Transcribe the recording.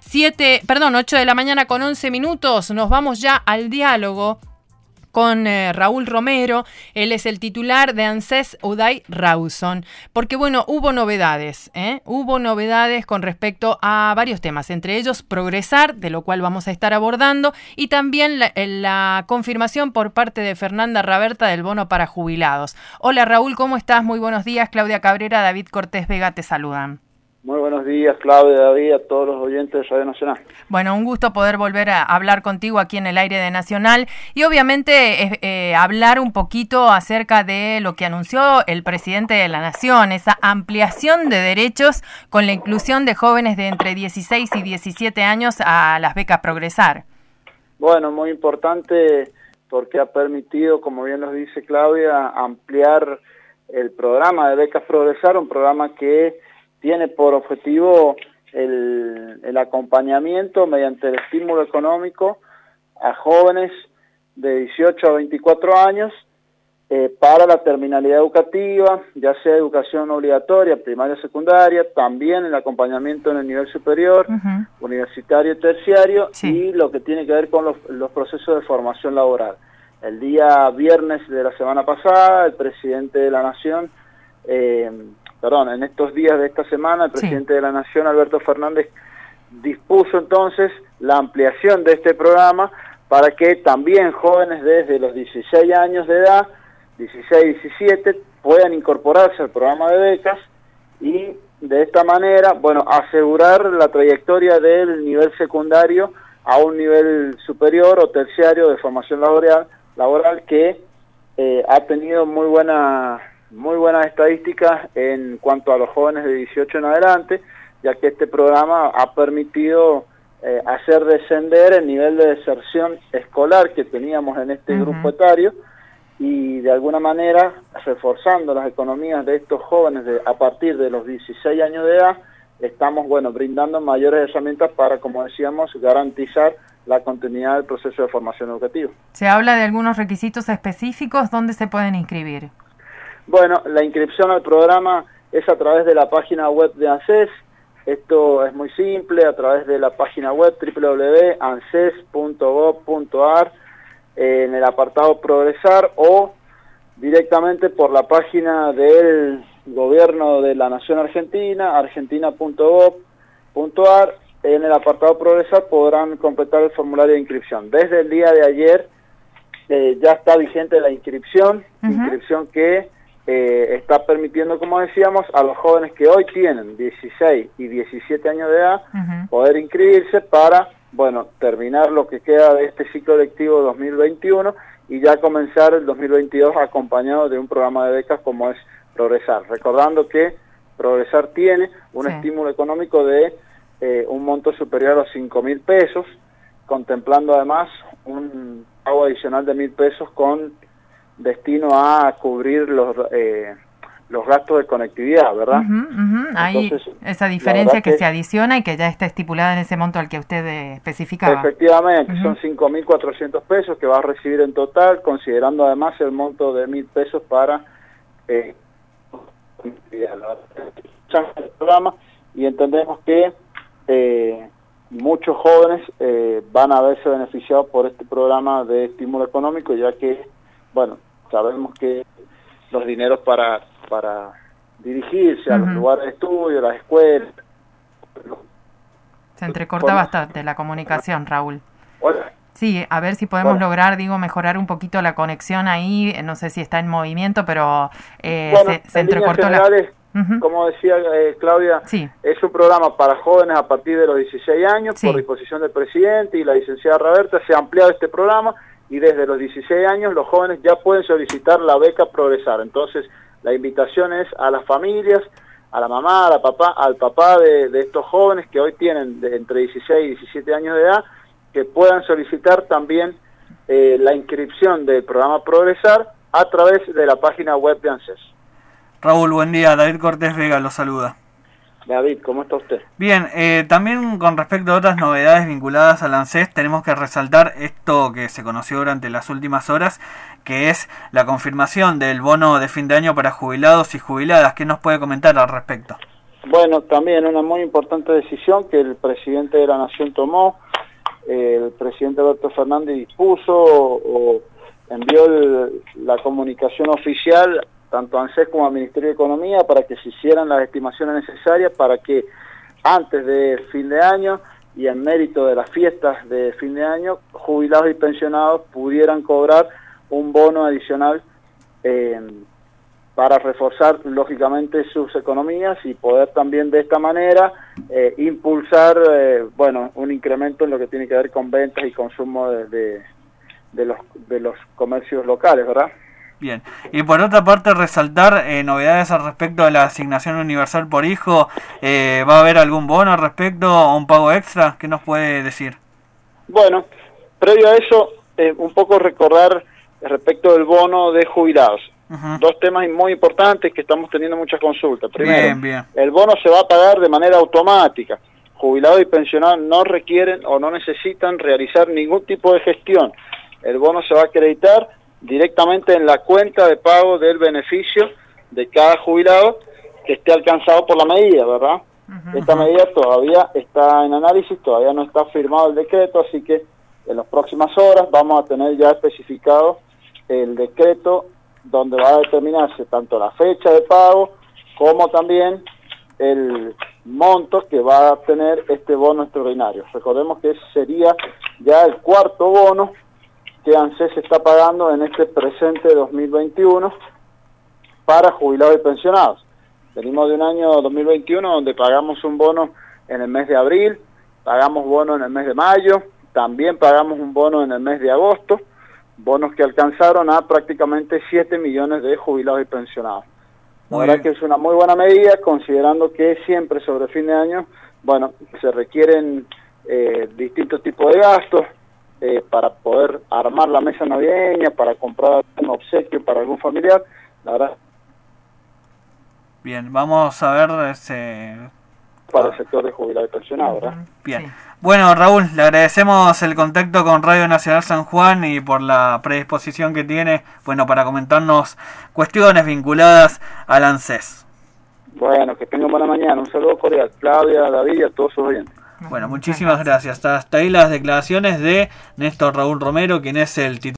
8 de la mañana con 11 minutos. Nos vamos ya al diálogo con Raúl Romero. Él es el titular de ANSES Uday Rawson, porque bueno, hubo novedades con respecto a varios temas, entre ellos Progresar, de lo cual vamos a estar abordando, y también la confirmación por parte de Fernanda Raberta del bono para jubilados. Hola Raúl, ¿cómo estás? Muy buenos días. Claudia Cabrera, David Cortés Vega te saludan. Muy buenos días, Claudia, David, a todos los oyentes de Radio Nacional. Bueno, un gusto poder volver a hablar contigo aquí en el aire de Nacional y obviamente hablar un poquito acerca de lo que anunció el presidente de la Nación, esa ampliación de derechos con la inclusión de jóvenes de entre 16 y 17 años a las becas Progresar. Bueno, muy importante porque ha permitido, como bien nos dice Claudia, ampliar el programa de becas Progresar, un programa que tiene por objetivo el acompañamiento mediante el estímulo económico a jóvenes de 18 a 24 años para la terminalidad educativa, ya sea educación obligatoria, primaria, secundaria, también el acompañamiento en el nivel superior, universitario y terciario, sí, y lo que tiene que ver con los procesos de formación laboral. El día viernes de la semana pasada, el presidente de la Nación, en estos días de esta semana, el presidente de la Nación, Alberto Fernández, dispuso entonces la ampliación de este programa para que también jóvenes desde los 16 años de edad, 16, 17, puedan incorporarse al programa de becas y de esta manera, asegurar la trayectoria del nivel secundario a un nivel superior o terciario de formación laboral que ha tenido muy buenas estadísticas en cuanto a los jóvenes de 18 en adelante, ya que este programa ha permitido hacer descender el nivel de deserción escolar que teníamos en este grupo etario y de alguna manera reforzando las economías de estos jóvenes a partir de los 16 años de edad, estamos brindando mayores herramientas para, como decíamos, garantizar la continuidad del proceso de formación educativa. ¿Se habla de algunos requisitos específicos? ¿Dónde se pueden inscribir? Bueno, la inscripción al programa es a través de la página web de ANSES. Esto es muy simple, a través de la página web www.anses.gov.ar en el apartado Progresar o directamente por la página del Gobierno de la Nación Argentina, argentina.gov.ar. En el apartado Progresar podrán completar el formulario de inscripción. Desde el día de ayer ya está vigente la inscripción que está permitiendo, como decíamos, a los jóvenes que hoy tienen 16 y 17 años de edad poder inscribirse para, terminar lo que queda de este ciclo lectivo 2021 y ya comenzar el 2022 acompañado de un programa de becas como es Progresar. Recordando que Progresar tiene un estímulo económico de un monto superior a los 5.000 pesos, contemplando además un pago adicional de 1.000 pesos con destino a cubrir los gastos de conectividad, ¿verdad? Ahí esa diferencia que se adiciona y que ya está estipulada en ese monto al que usted especificaba. Efectivamente, son 5.400 pesos que va a recibir en total, considerando además el monto de 1.000 pesos para el programa, y entendemos que muchos jóvenes van a verse beneficiados por este programa de estímulo económico, ya que, sabemos que los dineros para dirigirse a los lugares de estudio, las escuelas... Se entrecorta bastante la comunicación, Raúl. Hola. Sí, a ver si podemos lograr, mejorar un poquito la conexión ahí. No sé si está en movimiento, pero se entrecortó generales, como decía Claudia, es un programa para jóvenes a partir de los 16 años, por disposición del presidente y la licenciada Raberta. Se ha ampliado este programa y desde los 16 años los jóvenes ya pueden solicitar la beca Progresar. Entonces, la invitación es a las familias, a la mamá, al papá de estos jóvenes que hoy tienen entre 16 y 17 años de edad, que puedan solicitar también la inscripción del programa Progresar a través de la página web de ANSES. Raúl, buen día. David Cortés Vega lo saluda. David, ¿cómo está usted? Bien, también con respecto a otras novedades vinculadas al ANSES, tenemos que resaltar esto que se conoció durante las últimas horas, que es la confirmación del bono de fin de año para jubilados y jubiladas. ¿Qué nos puede comentar al respecto? Bueno, también una muy importante decisión que el presidente de la Nación tomó. El presidente Alberto Fernández dispuso o envió la comunicación oficial tanto a ANSES como al Ministerio de Economía para que se hicieran las estimaciones necesarias para que antes de fin de año y en mérito de las fiestas de fin de año, jubilados y pensionados pudieran cobrar un bono adicional para reforzar lógicamente sus economías y poder también de esta manera impulsar un incremento en lo que tiene que ver con ventas y consumo de los comercios locales, ¿verdad? Bien, y por otra parte resaltar novedades al respecto de la asignación universal por hijo. ¿Va a haber algún bono al respecto o un pago extra? ¿Qué nos puede decir? Bueno, previo a eso, un poco recordar respecto del bono de jubilados. Dos temas muy importantes que estamos teniendo muchas consultas. Primero, bien. El bono se va a pagar de manera automática. Jubilados y pensionados no requieren o no necesitan realizar ningún tipo de gestión. El bono se va a acreditar directamente en la cuenta de pago del beneficio de cada jubilado que esté alcanzado por la medida, ¿verdad? Esta medida todavía está en análisis, todavía no está firmado el decreto, así que en las próximas horas vamos a tener ya especificado el decreto donde va a determinarse tanto la fecha de pago como también el monto que va a tener este bono extraordinario. Recordemos que sería ya el cuarto bono que ANSES está pagando en este presente 2021 para jubilados y pensionados. Venimos de un año 2021 donde pagamos un bono en el mes de abril, pagamos bono en el mes de mayo, también pagamos un bono en el mes de agosto, bonos que alcanzaron a prácticamente 7 millones de jubilados y pensionados. La verdad que es una muy buena medida, considerando que siempre sobre fin de año, se requieren distintos tipos de gastos para poder armar la mesa navideña, para comprar un obsequio para algún familiar. La verdad. Bien, vamos a ver para el sector de jubilados y pensionados, ¿verdad? Bien. Sí. Bueno, Raúl, le agradecemos el contacto con Radio Nacional San Juan y por la predisposición que tiene, para comentarnos cuestiones vinculadas al ANSES. Bueno, que tengan buena mañana. Un saludo cordial. Claudia, David y a todos sus oyentes. Bueno, muchísimas gracias. Hasta ahí las declaraciones de Néstor Raúl Romero, quien es el titular